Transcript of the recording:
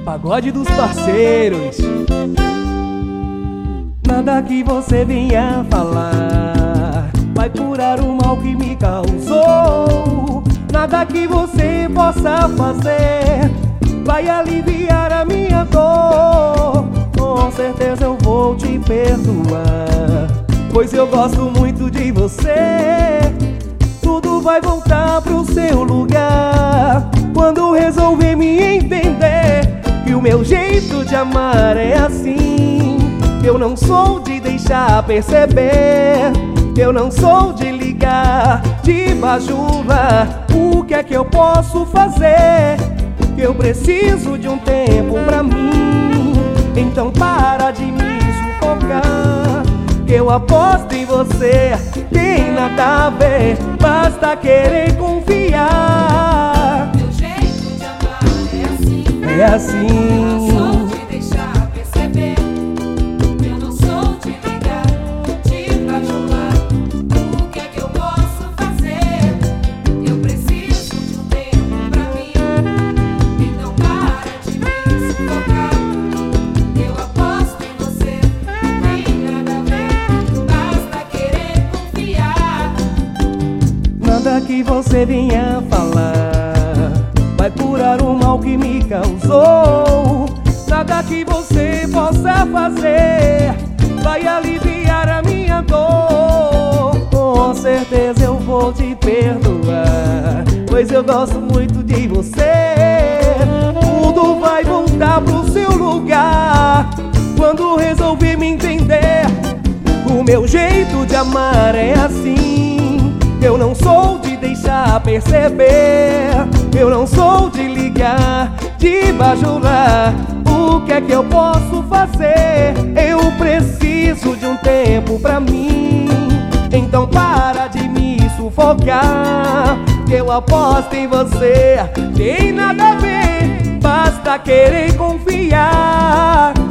Pagode dos parceiros. Nada que você venha falar vai curar o mal que me causou. Nada que você possa fazer vai aliviar a minha dor. Com certeza eu vou te perdoar, pois eu gosto muito de você. Tudo vai voltar pro seu lugar quando resolver me entender que o meu jeito de amar é assim. Eu não sou de deixar perceber, eu não sou de ligar, de bajular. O que é que eu posso fazer? Eu preciso de um tempo pra mim. Então para de me sufocar, que eu aposto em você. Tem nada a ver, basta querer confiar. Meu jeito de amar é assim. É assim. Eu não sou de deixar perceber, eu não sou de ligar, de bajular. O que é que eu posso fazer? Eu preciso de um tempo pra mim. Então para de me sufocar, eu aposto em você. Tem nada a ver, basta querer confiar. Nada que você venha falar vai curar o mal que me causou. Nada que você possa fazer vai aliviar a minha dor. Com certeza eu vou te perdoar, pois eu gosto muito de você. Tudo vai voltar pro seu lugar quando resolver me entender. O meu jeito de amar é assim. Eu não sou de deixar perceber, eu não sou de ligar, de bajular. O que é que eu posso fazer? Eu preciso de um tempo pra mim. Então para de me sufocar, que eu aposto em você. Tem nada a ver, basta querer confiar.